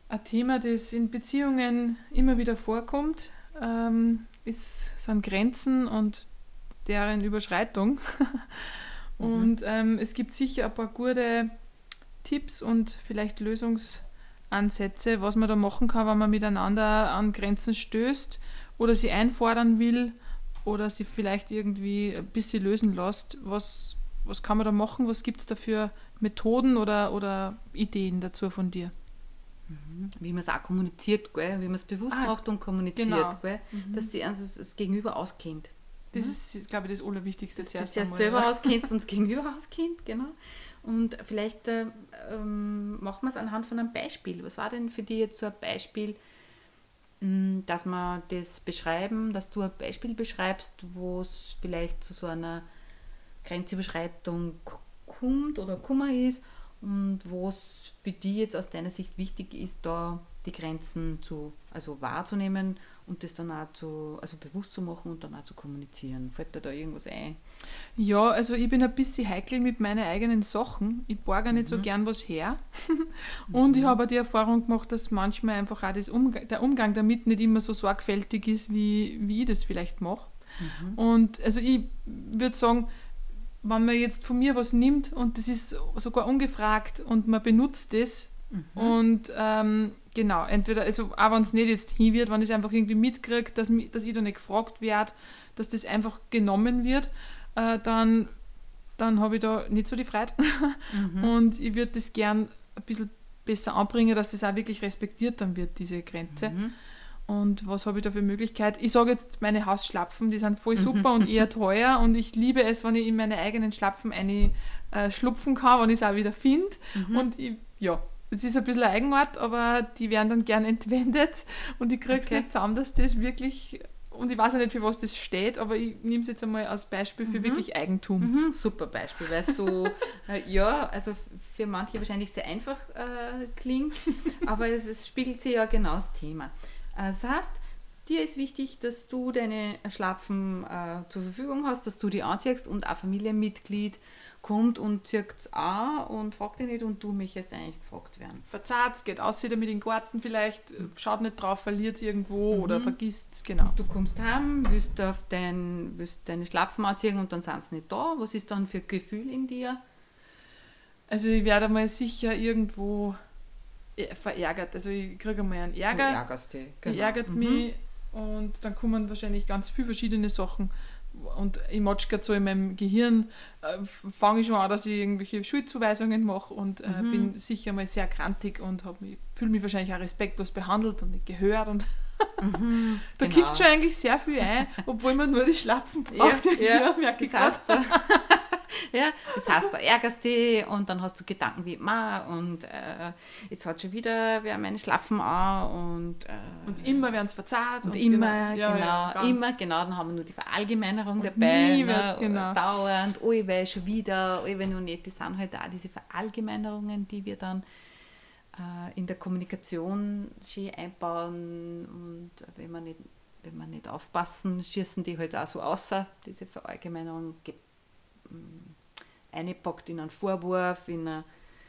Ein Thema, das in Beziehungen immer wieder vorkommt, sind Grenzen und deren Überschreitung. Und es gibt sicher ein paar gute Tipps und vielleicht Lösungsansätze, was man da machen kann, wenn man miteinander an Grenzen stößt oder sie einfordern will oder sie vielleicht irgendwie ein bisschen lösen lässt. Was kann man da machen? Was gibt es da für Methoden oder Ideen dazu von dir? Wie man es auch kommuniziert, gell? Wie man es bewusst macht und kommuniziert, genau. gell? Dass sie also das Gegenüber auskennt. Das ist, glaube ich, das Allerwichtigste. Dass du dich selber auskennst und das Gegenüber auskennt, genau. Und vielleicht machen wir es anhand von einem Beispiel. Was war denn für dich jetzt so ein Beispiel, dass wir das beschreiben, dass du ein Beispiel beschreibst, wo es vielleicht zu so einer Grenzüberschreitung kommt oder Kummer ist und wo es für dich jetzt aus deiner Sicht wichtig ist, da die Grenzen wahrzunehmen und das dann auch bewusst zu machen und dann auch zu kommunizieren. Fällt dir da irgendwas ein? Ja, also ich bin ein bisschen heikel mit meinen eigenen Sachen. Ich borge nicht so gern was her. Und ich habe auch die Erfahrung gemacht, dass manchmal einfach auch der Umgang damit nicht immer so sorgfältig ist, wie ich das vielleicht mache. Und also ich würde sagen, wenn man jetzt von mir was nimmt und das ist sogar ungefragt und man benutzt das und genau, entweder, also auch wenn es nicht jetzt hin wird, wenn ich es einfach irgendwie mitkriege, dass ich da nicht gefragt werde, dass das einfach genommen wird, dann habe ich da nicht so die Freude. Und ich würde das gern ein bisschen besser anbringen, dass das auch wirklich respektiert dann wird, diese Grenze. Und was habe ich da für Möglichkeit? Ich sage jetzt, meine Hausschlapfen, die sind voll super und eher teuer und ich liebe es, wenn ich in meine eigenen Schlapfen schlupfen kann, wenn ich es auch wieder finde. Und das ist ein bisschen eine Eigenart, aber die werden dann gern entwendet und ich kriege es nicht zusammen, dass das wirklich, und ich weiß auch nicht, für was das steht, aber ich nehme es jetzt einmal als Beispiel für wirklich Eigentum. Super Beispiel, weil es so, also für manche wahrscheinlich sehr einfach klingt, aber es spiegelt sich ja genau das Thema. Das heißt, dir ist wichtig, dass du deine Schlapfen zur Verfügung hast, dass du die anziehst und ein Familienmitglied kommt und zieht es an und fragt dich nicht und du möchtest eigentlich gefragt werden. Verzahrt, geht aus damit in den Garten vielleicht, schaut nicht drauf, verliert es irgendwo oder vergisst es, genau. Du kommst heim, willst deine Schlapfen anziehen und dann sind sie nicht da. Was ist dann für ein Gefühl in dir? Also ich werde mal sicher irgendwo verärgert. Also ich kriege mal einen Ärger. Du ärgerst dich, genau. Ich ärgert mich und dann kommen wahrscheinlich ganz viele verschiedene Sachen und ich matsch gerade so in meinem Gehirn, fange ich schon an, dass ich irgendwelche Schuldzuweisungen mache und bin sicher mal sehr grantig und fühle mich wahrscheinlich auch respektlos behandelt und nicht gehört und da kippt schon eigentlich sehr viel ein, obwohl man nur die Schlapfen braucht. Merke ich gerade. Das heißt, da ärgerst dich und dann hast du Gedanken wie, und jetzt hat schon wieder wer meine Schlapfen an und immer werden es verzahlt. Und immer, dann haben wir nur die Verallgemeinerung und dabei. Nie wird's, dauernd, weil schon wieder, wenn noch nicht, das sind halt auch diese Verallgemeinerungen, die wir dann in der Kommunikation schön einbauen und wenn wir nicht aufpassen, schießen die halt auch so außer diese Verallgemeinerung einpackt in einen Vorwurf, in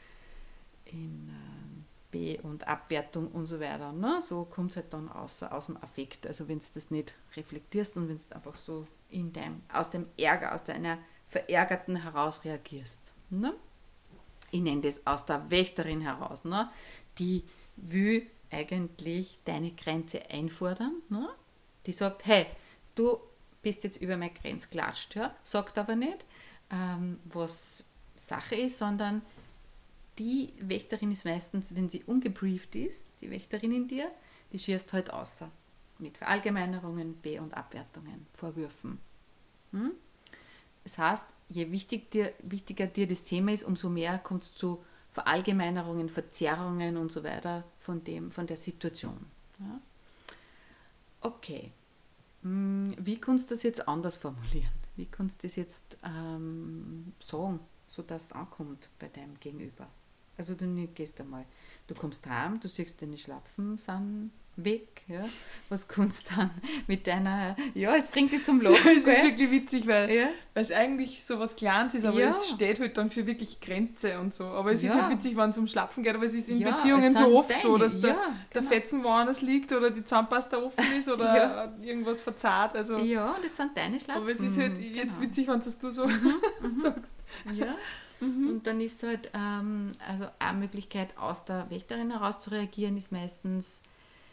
Be- und Abwertung und so weiter. Ne? So kommt es halt dann aus dem Affekt. Also wenn du das nicht reflektierst und wenn du einfach so aus dem Ärger, aus deiner Verärgerten heraus reagierst. Ne? Ich nenne das aus der Wächterin heraus. Ne? Die will eigentlich deine Grenze einfordern. Ne? Die sagt, hey, du bist jetzt über meine Grenze gelatscht. Ja? Sagt aber nicht, was Sache ist, sondern die Wächterin ist meistens, wenn sie ungebrieft ist, die Wächterin in dir, die schießt halt außer mit Verallgemeinerungen, Be- und Abwertungen, Vorwürfen. Das heißt, je wichtiger dir das Thema ist, umso mehr kommt es zu Verallgemeinerungen, Verzerrungen und so weiter von der Situation. Ja? Okay. Wie kannst du das jetzt anders formulieren? Wie kannst du das jetzt sagen, sodass es ankommt bei deinem Gegenüber? Also du gehst einmal, du kommst heim, du siehst, deine Schlapfen sind weg. Ja? Was kannst du dann mit deiner, ja, es bringt dich zum Lachen. Es ist gell? wirklich witzig, weil Ja. es eigentlich so was Kleines ist, aber Ja. es steht halt dann für wirklich Grenze und so. Aber es ist Ja. halt witzig, wenn es um Schlapfen geht, aber es ist in Ja, Beziehungen es so sind oft so, deine, dass der genau. Fetzen woanders liegt oder die Zahnpasta offen ist oder Ja. irgendwas verzahrt. Also, Ja, das sind deine Schlapfen. aber es ist halt jetzt Genau. witzig, wenn du so sagst. Ja. Und dann ist halt, also eine Möglichkeit aus der Wächterin heraus zu reagieren, ist meistens,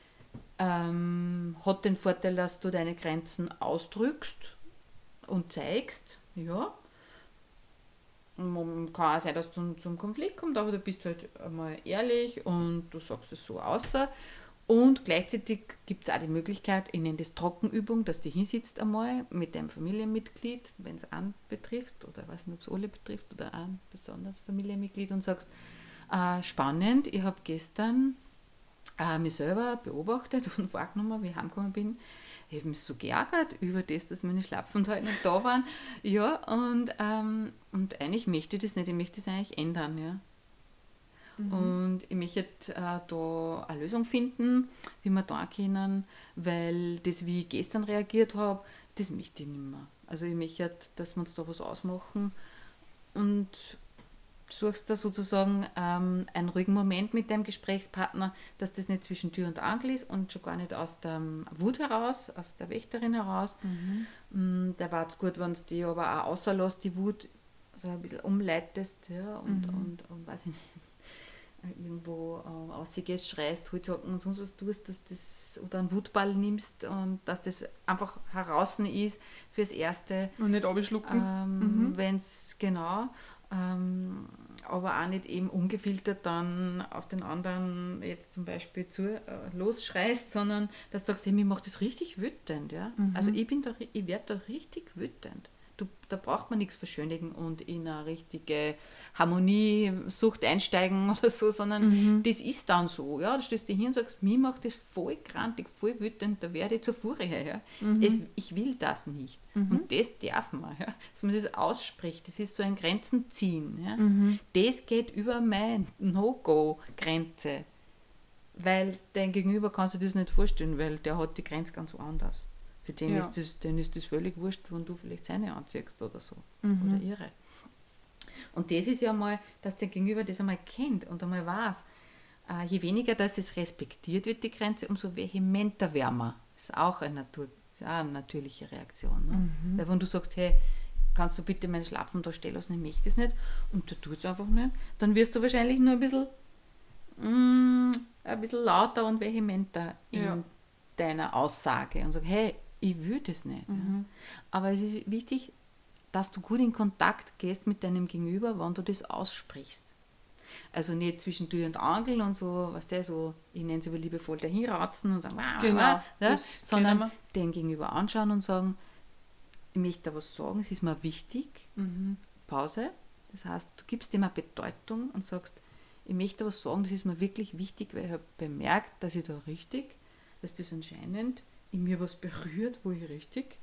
hat den Vorteil, dass du deine Grenzen ausdrückst und zeigst. Ja. Kann auch sein, dass du zum Konflikt kommt, aber du bist halt einmal ehrlich und du sagst es so außer. Und gleichzeitig gibt es auch die Möglichkeit, ich nenne das Trockenübung, dass du hinsitzt einmal mit deinem Familienmitglied, wenn es einen betrifft, oder ich weiß nicht, ob es alle betrifft, oder ein besonderes Familienmitglied und sagst, spannend, ich habe gestern mich selber beobachtet und wahrgenommen, wie ich heimgekommen bin. Ich habe mich so geärgert über das, dass meine Schlapfen heute nicht da waren. Ja, und eigentlich möchte ich das nicht, ich möchte das eigentlich ändern, ja. Und ich möchte da eine Lösung finden, wie wir da können, weil das, wie ich gestern reagiert habe, das möchte ich nicht mehr. Also ich möchte, dass wir uns da was ausmachen und suchst da sozusagen einen ruhigen Moment mit deinem Gesprächspartner, dass das nicht zwischen Tür und Angel ist und schon gar nicht aus der Wut heraus, aus der Wächterin heraus. Da war es gut, wenn es die aber auch außerlässt, die Wut, so ein bisschen umleitest, ja, und weiß ich nicht, irgendwo rausgehst, schreist, Holzhacken und sonst was tust, dass das, oder einen Wutball nimmst und dass das einfach heraus ist fürs Erste. Und nicht abschlucken. Wenn es, genau, aber auch nicht eben ungefiltert dann auf den anderen jetzt zum Beispiel losschreist, sondern dass du sagst, hey, mir macht das richtig wütend. Ja? Also ich werde da richtig wütend. Da braucht man nichts verschönigen und in eine richtige Harmoniesucht einsteigen oder so, sondern das ist dann so. Ja? Du stößt dich hin und sagst, mir macht das voll grantig, voll wütend, da werde ich zur Furie. Ja? Ich will das nicht. Und das darf man. Ja? Dass man das ausspricht, das ist so ein Grenzen ziehen. Ja? Das geht über meine No-Go-Grenze. Weil dein Gegenüber kann sich das nicht vorstellen, weil der hat die Grenze ganz woanders. Für den ist das völlig wurscht, wenn du vielleicht seine anziehst oder so. Oder ihre. Und das ist ja mal, dass der Gegenüber das einmal kennt und einmal weiß. Je weniger, dass es respektiert wird, die Grenze, umso vehementer wärmer. Das ist auch eine natürliche Reaktion. Ne? Weil wenn du sagst, hey, kannst du bitte meine Schlapfen da stehen lassen, ich möchte das nicht, und du tust es einfach nicht, dann wirst du wahrscheinlich nur ein bisschen lauter und vehementer in deiner Aussage und sagst, hey, ich will das nicht. Ja. Aber es ist wichtig, dass du gut in Kontakt gehst mit deinem Gegenüber, wenn du das aussprichst. Also nicht zwischen Tür und Angel und so, was der so, ich nenne es aber liebevoll, dahinratzen und sagen, Genau, sondern den Gegenüber anschauen und sagen, ich möchte da was sagen, es ist mir wichtig. Pause. Das heißt, du gibst ihm eine Bedeutung und sagst, ich möchte was sagen, das ist mir wirklich wichtig, weil ich habe bemerkt, dass ich da richtig, dass das anscheinend in mir was berührt, wo ich richtig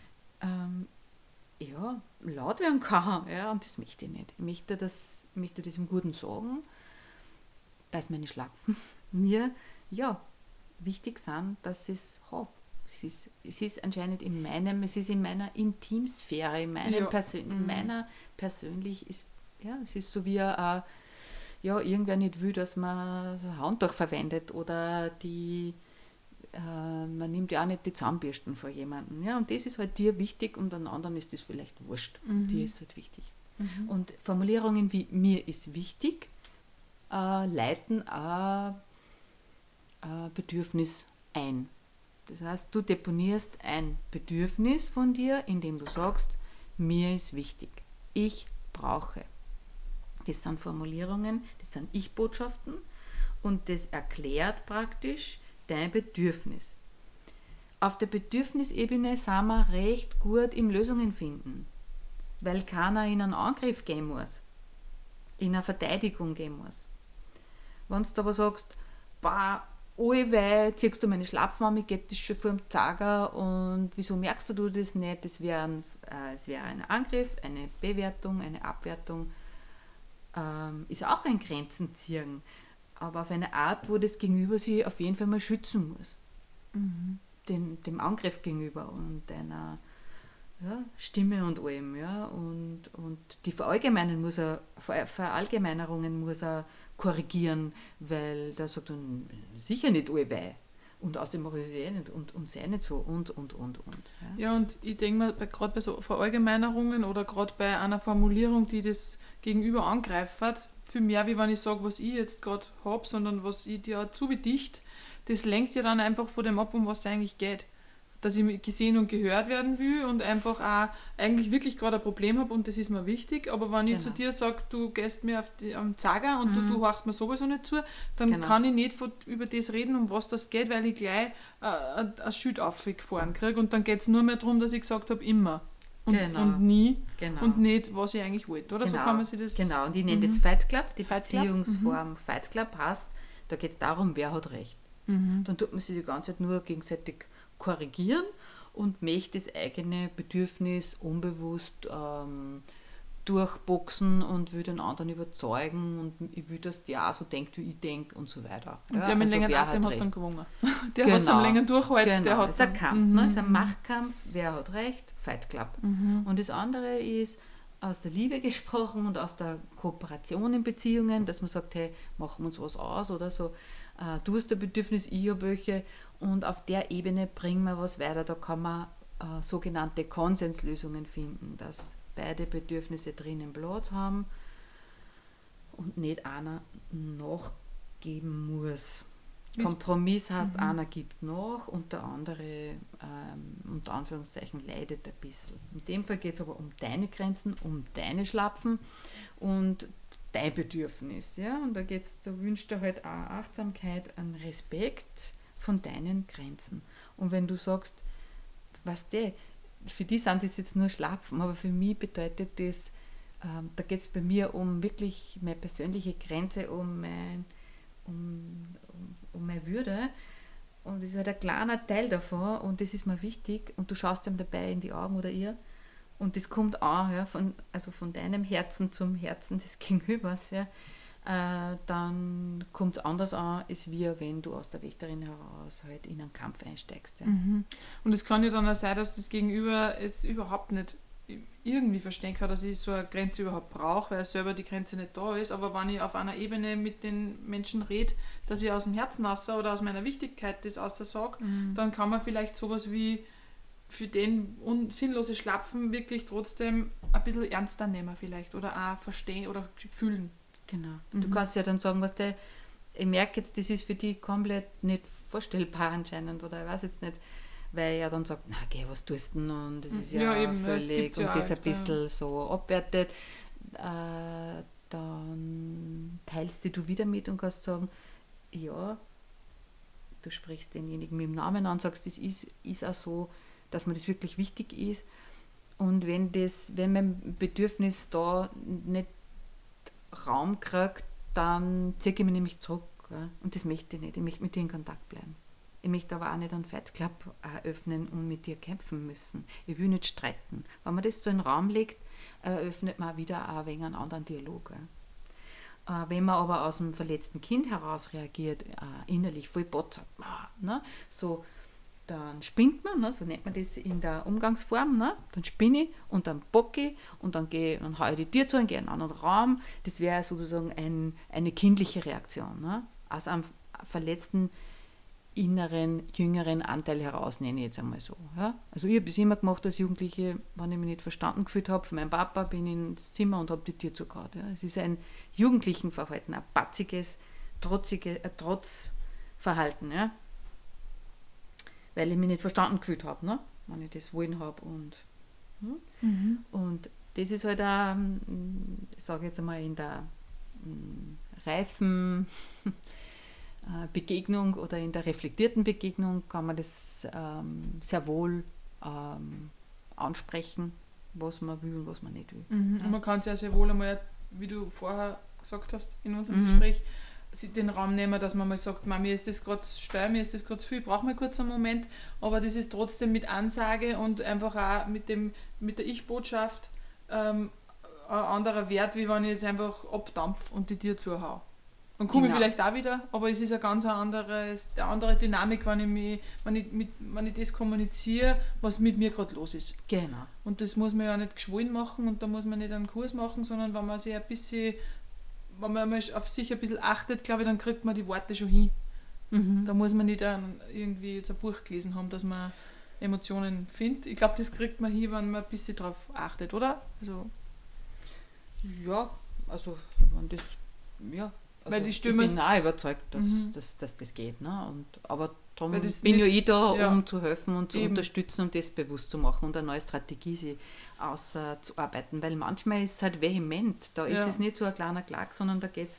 laut werden kann. Ja, und das möchte ich nicht. Ich möchte das im Guten sagen, dass meine Schlapfen mir wichtig sind, dass ich es habe. Es ist anscheinend in meiner Intimsphäre, in meiner persönlich ist, es ist so wie irgendwer nicht will, dass man das Handtuch verwendet oder man nimmt ja auch nicht die Zahnbürsten vor jemandem. Ja, und das ist halt dir wichtig und an anderen ist das vielleicht wurscht. Dir ist halt wichtig. Und Formulierungen wie mir ist wichtig leiten ein Bedürfnis ein. Das heißt, du deponierst ein Bedürfnis von dir, indem du sagst, mir ist wichtig. Ich brauche. Das sind Formulierungen, das sind Ich-Botschaften und das erklärt praktisch dein Bedürfnis. Auf der Bedürfnisebene sind wir recht gut im Lösungen finden, weil keiner in einen Angriff gehen muss, in eine Verteidigung gehen muss. Wenn du aber sagst, allweil ziehst du meine Schlapfen an, mir geht das schon vor dem Zager und wieso merkst du das nicht? Es wäre ein Angriff, eine Bewertung, eine Abwertung, ist auch ein Grenzenziehen. aber auf eine Art, wo das Gegenüber sich auf jeden Fall mal schützen muss. Dem Angriff gegenüber und deiner Stimme und allem. Ja? Und die Verallgemeinerungen muss er korrigieren, weil da sagt er, sicher nicht allweil. Und außerdem mache ich es eh nicht und sei nicht so und. Ja, und ich denke mir, gerade bei so Verallgemeinerungen oder gerade bei einer Formulierung, die das Gegenüber angreift, viel mehr, wie wenn ich sage, was ich jetzt gerade habe, sondern was ich dir zubedicht, das lenkt ja dann einfach von dem ab, um was es eigentlich geht. Dass ich gesehen und gehört werden will und einfach auch eigentlich wirklich gerade ein Problem habe und das ist mir wichtig, aber wenn ich zu dir sage, du gehst mir am Zager und du hörst mir sowieso nicht zu, dann kann ich nicht über das reden, um was das geht, weil ich gleich ein Schild aufgefahren kriege und dann geht es nur mehr darum, dass ich gesagt habe, immer und nie und nicht, was ich eigentlich wollte, oder? So kann man sich das... Genau, und ich nenne das Fight Club, die Beziehungsform Fight Club heißt, da geht es darum, wer hat Recht. Dann tut man sich die ganze Zeit nur gegenseitig korrigieren und möchte das eigene Bedürfnis unbewusst durchboxen und will den anderen überzeugen und ich will, dass der auch so denkt, wie ich denke und so weiter. Und der mit längeren Atem hat dann gewonnen. Der, was am längeren durchhält, der hat es ist ein Kampf, es ist ein Machtkampf, wer hat Recht, Fight Club. Und das andere ist aus der Liebe gesprochen und aus der Kooperation in Beziehungen, dass man sagt, hey, machen wir uns was aus oder so. Du hast ein Bedürfnis, ich habe welche und auf der Ebene bringen wir was weiter. Da kann man sogenannte Konsenslösungen finden, dass beide Bedürfnisse drinnen Platz haben und nicht einer nachgeben muss. Kompromiss heißt, einer gibt nach und der andere, unter Anführungszeichen, leidet ein bisschen. In dem Fall geht es aber um deine Grenzen, um deine Schlapfen und dein Bedürfnis. Ja? Und da wünscht er halt auch Achtsamkeit, einen Respekt von deinen Grenzen. Und wenn du sagst, für die sind das jetzt nur Schlapfen, aber für mich bedeutet das, da geht es bei mir um wirklich meine persönliche Grenze, um meine Würde. Und das ist halt ein kleiner Teil davon und das ist mir wichtig und du schaust ihm dabei in die Augen oder ihr und das kommt an, ja, von deinem Herzen zum Herzen des Gegenübers, ja, dann kommt es anders an, als wenn du aus der Wächterin heraus halt in einen Kampf einsteigst. Ja. Und es kann ja dann auch sein, dass das Gegenüber es überhaupt nicht irgendwie verstehen kann, dass ich so eine Grenze überhaupt brauche, weil selber die Grenze nicht da ist, aber wenn ich auf einer Ebene mit den Menschen rede, dass ich aus dem Herzen raus oder aus meiner Wichtigkeit das außer sage, dann kann man vielleicht sowas wie für den sinnlose Schlapfen wirklich trotzdem ein bisschen ernster nehmen vielleicht oder auch verstehen oder fühlen. Genau. Du kannst ja dann sagen, ich merke jetzt, das ist für die komplett nicht vorstellbar anscheinend oder ich weiß jetzt nicht, weil er dann sagt, na geh, was tust du denn und das ist ja eben, völlig und das ein bisschen so abwertet, dann teilst du wieder mit und kannst sagen, ja, du sprichst denjenigen mit dem Namen an, sagst, das ist auch so, dass mir das wirklich wichtig ist und wenn mein Bedürfnis da nicht Raum kriegt, dann ziehe ich mich nämlich zurück, ja? Und das möchte ich nicht, ich möchte mit dir in Kontakt bleiben. Ich möchte aber auch nicht einen Fight Club eröffnen und mit dir kämpfen müssen. Ich will nicht streiten. Wenn man das so in den Raum legt, eröffnet man wieder auch ein wenig einen anderen Dialog. Wenn man aber aus dem verletzten Kind heraus reagiert, innerlich voll botzert, ne? So, dann spinnt man, ne? So nennt man das in der Umgangsform, ne? Dann spinne ich und dann bocke ich und dann haue ich die Tür zu und gehe in einen anderen Raum. Das wäre sozusagen eine kindliche Reaktion, ne? Aus einem verletzten inneren, jüngeren Anteil heraus, nenne ich jetzt einmal so. Ja? Also ich habe das immer gemacht als Jugendliche, wenn ich mich nicht verstanden gefühlt habe, von meinem Papa bin ich ins Zimmer und habe die Tür zugehauen. Ja? Es ist ein jugendlichen Verhalten, ein patziges, Trotzverhalten, ja? Weil ich mich nicht verstanden gefühlt habe, ne? Wenn ich das wollen habe. Und das ist halt auch, ich sage jetzt einmal, in der reifen Begegnung oder in der reflektierten Begegnung kann man das sehr wohl ansprechen, was man will und was man nicht will. Und man kann es ja sehr wohl einmal, wie du vorher gesagt hast in unserem Gespräch, den Raum nehmen, dass man mal sagt, mir ist das gerade steil, mir ist das gerade zu viel, ich brauche mal kurz einen Moment, aber das ist trotzdem mit Ansage und einfach auch mit der Ich-Botschaft ein anderer Wert, wie wenn ich jetzt einfach abdampfe und die Tür zuhau. Dann komme ich Genau. vielleicht auch wieder, aber es ist eine andere Dynamik, wenn ich das kommuniziere, was mit mir gerade los ist. Genau. Und das muss man ja nicht geschwollen machen und da muss man nicht einen Kurs machen, sondern wenn man sich ein bisschen, wenn man mal auf sich ein bisschen achtet, glaube ich, dann kriegt man die Worte schon hin. Da muss man nicht dann irgendwie jetzt ein Buch gelesen haben, dass man Emotionen findet. Ich glaube, das kriegt man hin, wenn man ein bisschen drauf achtet, oder? Also, Ja, also wenn das, ja, also Weil ich ich stell bin mir's- auch überzeugt, dass das geht. Ne? Aber darum Weil das bin ja nicht- ich da, ja. um zu helfen und zu Eben. unterstützen und das bewusst zu machen und eine neue Strategie sich auszuarbeiten. Weil manchmal ist es halt vehement. Da ist Ja. es nicht so ein kleiner Klack, sondern da geht's,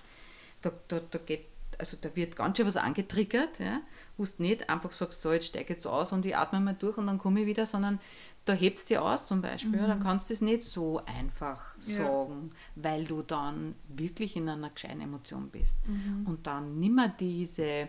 da wird ganz schön was angetriggert, ja? Wo du nicht einfach sagst, so, jetzt steige jetzt aus und ich atme mal durch und dann komme ich wieder, sondern da hebst du dich aus zum Beispiel. Ja? Dann kannst du es nicht so einfach Ja. sagen, weil du dann wirklich in einer gescheiten Emotion bist. Und dann nimmer diese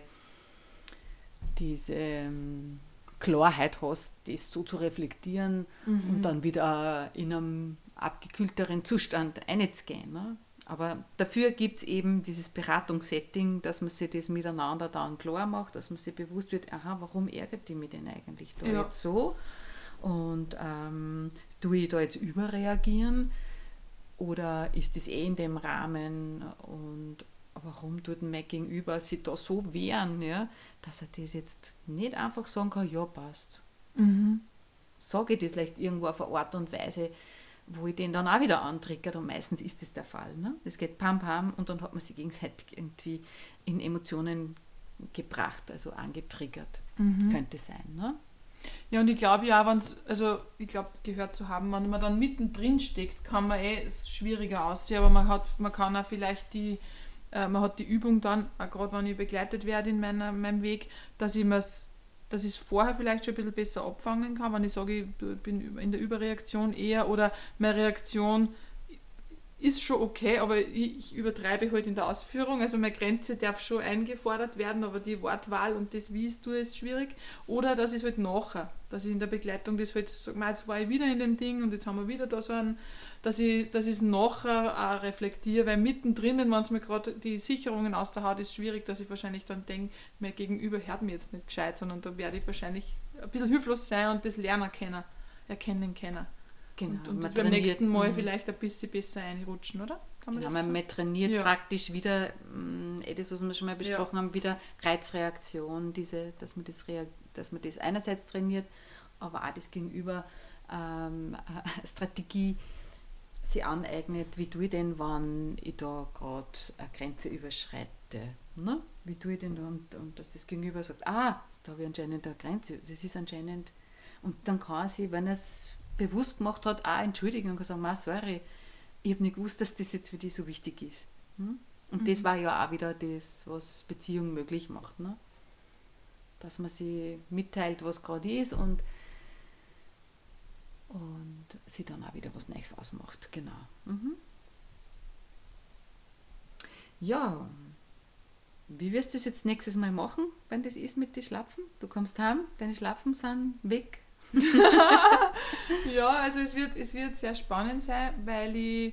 Klarheit hast, das so zu reflektieren und dann wieder in einem abgekühlteren Zustand einzugehen. Ne? Aber dafür gibt es eben dieses Beratungssetting, dass man sich das miteinander dann klar macht, dass man sich bewusst wird, aha, warum ärgert die mich denn eigentlich da Ja. jetzt so? Und tue ich da jetzt überreagieren? Oder ist das in dem Rahmen? Und warum tut mein Gegenüber sich da so wehren, ja, dass er das jetzt nicht einfach sagen kann, ja, passt. Sage ich das vielleicht irgendwo auf eine Art und Weise, wo ich den dann auch wieder antriggert und meistens ist das der Fall. Ne? Das geht pam pam und dann hat man sich gegenseitig irgendwie in Emotionen gebracht, also angetriggert. Könnte sein. Ne? ja, und ich glaube ja, ich glaube gehört zu haben, wenn man dann mittendrin steckt, kann man es schwieriger aussehen, aber man kann auch vielleicht man hat die Übung dann, auch gerade wenn ich begleitet werde in meinem Weg, dass ich es vorher vielleicht schon ein bisschen besser abfangen kann, wenn ich sage, ich bin in der Überreaktion eher oder meine Reaktion ist schon okay, aber ich übertreibe halt in der Ausführung, also meine Grenze darf schon eingefordert werden, aber die Wortwahl und das, wie ich es tue, ist schwierig. Oder dass ich es halt nachher, dass ich in der Begleitung das halt sage, jetzt war ich wieder in dem Ding und jetzt haben wir wieder da so einen, dass ich es nachher auch reflektiere, weil mittendrin, wenn es mir gerade die Sicherungen aus der Haut ist, schwierig, dass ich wahrscheinlich dann denke, mein Gegenüber hört mir jetzt nicht gescheit, sondern da werde ich wahrscheinlich ein bisschen hilflos sein und das lernen können. Genau. Und man beim nächsten Mal mhm. vielleicht ein bisschen besser einrutschen, oder? Kann man Genau, das so? man trainiert Ja. praktisch wieder, das, was wir schon mal besprochen haben, wieder Reizreaktion, dass man das einerseits trainiert, aber auch das Gegenüber Strategie sich aneignet, wie tue ich denn, wenn ich da gerade eine Grenze überschreite. Ne? Wie tue ich denn da und dass das Gegenüber sagt, da habe ich anscheinend eine Grenze, das ist anscheinend, und dann kann sie, wenn er es bewusst gemacht hat, auch entschuldigen und kann sagen, sorry, ich habe nicht gewusst, dass das jetzt für dich so wichtig ist. Und das war ja auch wieder das, was Beziehung möglich macht. Ne? Dass man sie mitteilt, was gerade ist und sie dann auch wieder was Neues ausmacht. Genau. Ja, wie wirst du das jetzt nächstes Mal machen, wenn das ist mit den Schlapfen? Du kommst heim, deine Schlapfen sind weg. Ja, also es wird sehr spannend sein, weil ich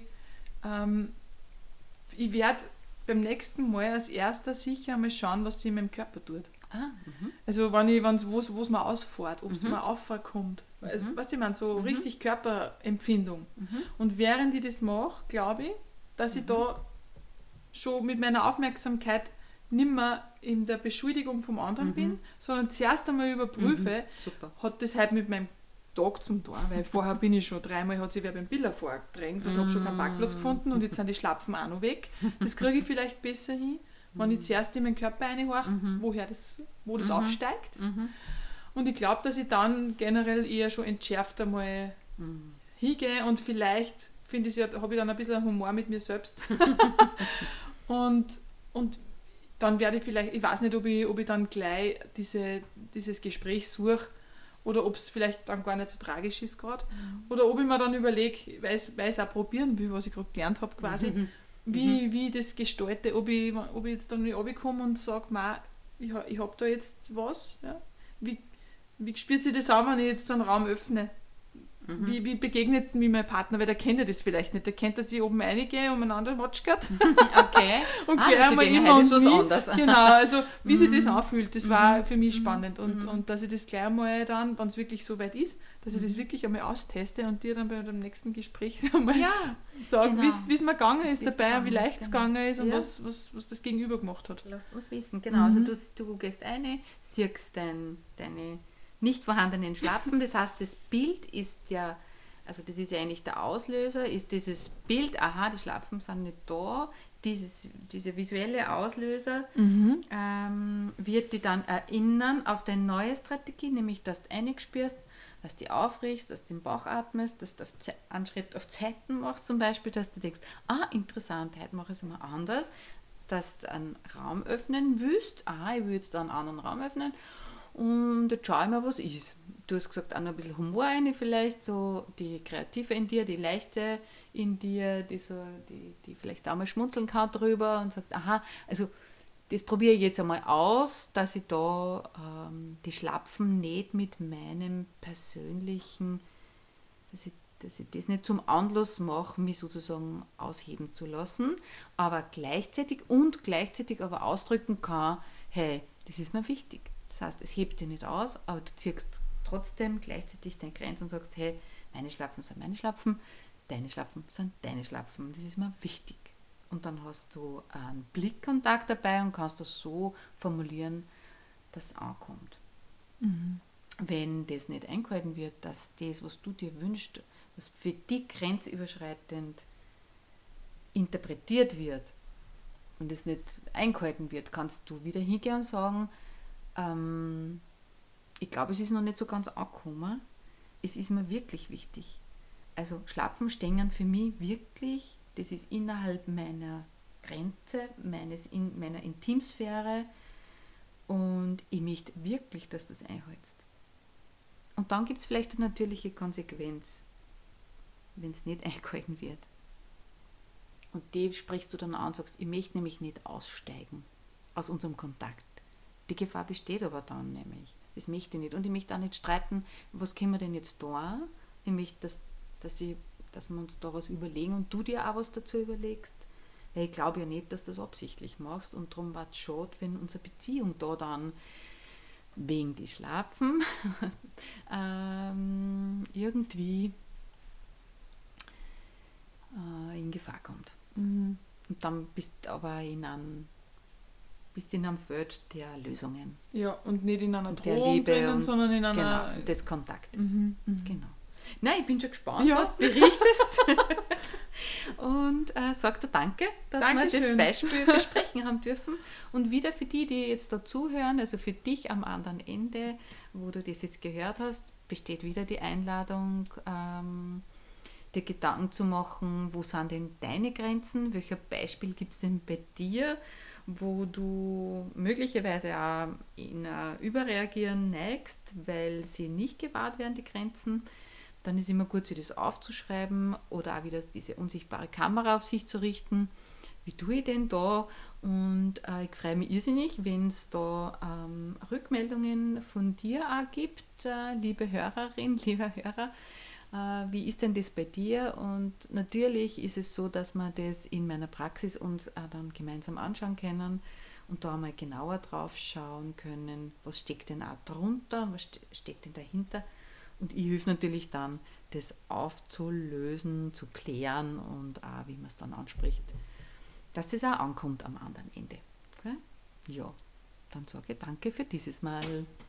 werde beim nächsten Mal als erster sicher einmal schauen, was sich in meinem Körper tut. Also wo es mir ausfährt, ob es mir aufkommt. Also, weißt du, ich meine, so richtig Körperempfindung. Und während ich das mache, glaube ich, dass ich da schon mit meiner Aufmerksamkeit nicht mehr in der Beschuldigung vom anderen bin, sondern zuerst einmal überprüfe, Super. hat das heute mit meinem Tag zum tun, weil vorher bin ich schon dreimal, hat sich wer beim Biller vorgedrängt und habe schon keinen Parkplatz gefunden und jetzt sind die Schlapfen auch noch weg. Das kriege ich vielleicht besser hin, wenn ich zuerst in meinen Körper reinhorche, wo das aufsteigt. Und ich glaube, dass ich dann generell eher schon entschärft einmal hingehe und vielleicht habe ich dann ein bisschen Humor mit mir selbst. und dann werde ich vielleicht, ich weiß nicht, ob ich dann gleich dieses Gespräch suche oder ob es vielleicht dann gar nicht so tragisch ist gerade. Oder ob ich mir dann überlege, weil ich es auch probieren will, was ich gerade gelernt habe quasi, wie ich das gestalte, ob ich jetzt dann nicht runterkomme und sage, ich habe da jetzt was. Ja? Wie spürt sich das an, wenn ich jetzt so einen Raum öffne? Wie begegnet mir mein Partner, weil der kennt ja das vielleicht nicht. Der kennt, dass ich oben reingehe und einander watschgert. Okay. Und klären wir immer und was wie. anderes. Genau, also wie sich das anfühlt, das war für mich spannend. Und dass ich das gleich mal dann, wenn es wirklich so weit ist, dass ich das wirklich einmal austeste und dir dann bei dem nächsten Gespräch einmal sage, genau. wie es mir gegangen ist Wie's dabei, gegangen wie ist, leicht es genau. gegangen ist und Ja. was das Gegenüber gemacht hat. Lass uns wissen, genau. Also du gehst rein, siehst deine nicht vorhandenen Schlappen. Das heißt, das Bild ist ja, also das ist ja eigentlich der Auslöser, ist dieses Bild, aha, die Schlappen sind nicht da, dieser visuelle Auslöser wird dich dann erinnern auf deine neue Strategie, nämlich dass du reingespürst, dass du aufriechst, dass du den Bauch atmest, dass du einen Schritt auf Zeiten machst zum Beispiel, dass du denkst, interessant, heute mache ich es mal anders, dass du einen Raum öffnen willst, ich will jetzt da einen anderen Raum öffnen und jetzt schau ich mal, was ist. Du hast gesagt, auch noch ein bisschen Humor rein vielleicht, so die Kreative in dir, die Leichte in dir, die vielleicht auch mal schmunzeln kann drüber und sagt, also das probiere ich jetzt einmal aus, dass ich da die Schlapfen nicht mit meinem persönlichen, dass ich das nicht zum Anlass mache, mich sozusagen ausheben zu lassen, aber gleichzeitig aber ausdrücken kann, hey, das ist mir wichtig. Das heißt, es hebt dich nicht aus, aber du ziehst trotzdem gleichzeitig deine Grenze und sagst, hey, meine Schlapfen sind meine Schlapfen, deine Schlapfen sind deine Schlapfen. Das ist mir wichtig. Und dann hast du einen Blickkontakt dabei und kannst das so formulieren, dass es ankommt. Wenn das nicht eingehalten wird, dass das, was du dir wünschst, was für dich grenzüberschreitend interpretiert wird und es nicht eingehalten wird, kannst du wieder hingehen und sagen, ich glaube, es ist noch nicht so ganz angekommen. Es ist mir wirklich wichtig. Also Schlapfen stehen für mich wirklich, das ist innerhalb meiner Grenze, meiner Intimsphäre und ich möchte wirklich, dass du das einhältst. Und dann gibt es vielleicht eine natürliche Konsequenz, wenn es nicht eingehalten wird. Und die sprichst du dann an und sagst, ich möchte nämlich nicht aussteigen aus unserem Kontakt. Die Gefahr besteht aber dann nämlich. Das möchte ich nicht. Und ich möchte auch nicht streiten, was können wir denn jetzt da? Ich möchte, dass wir uns da was überlegen und du dir auch was dazu überlegst. Weil ich glaube ja nicht, dass du das absichtlich machst und darum war es schade, wenn unsere Beziehung da dann wegen die Schlafen irgendwie in Gefahr kommt. Und dann bist du aber in einem Feld der Lösungen. Ja, und nicht in einer Und der Drohung Liebe drinnen, und sondern in einer... Genau, des Kontaktes. Genau. Nein, ich bin schon gespannt, Ja. was du berichtest. Und sag dir danke, dass wir Dankeschön. das Beispiel besprechen haben dürfen. Und wieder für die jetzt da zuhören, also für dich am anderen Ende, wo du das jetzt gehört hast, besteht wieder die Einladung, dir Gedanken zu machen, wo sind denn deine Grenzen, welcher Beispiel gibt es denn bei dir, wo du möglicherweise auch in Überreagieren neigst, weil sie nicht gewahrt werden, die Grenzen. Dann ist immer gut, sich das aufzuschreiben oder auch wieder diese unsichtbare Kamera auf sich zu richten. Wie tue ich denn da? Und ich freue mich irrsinnig, wenn es da Rückmeldungen von dir auch gibt, liebe Hörerin, lieber Hörer. Wie ist denn das bei dir? Und natürlich ist es so, dass wir das in meiner Praxis uns auch dann gemeinsam anschauen können und da mal genauer drauf schauen können, was steckt denn auch drunter, was steckt denn dahinter. Und ich helfe natürlich dann, das aufzulösen, zu klären und auch, wie man es dann anspricht, dass das auch ankommt am anderen Ende. Okay? Ja, dann sage ich danke für dieses Mal.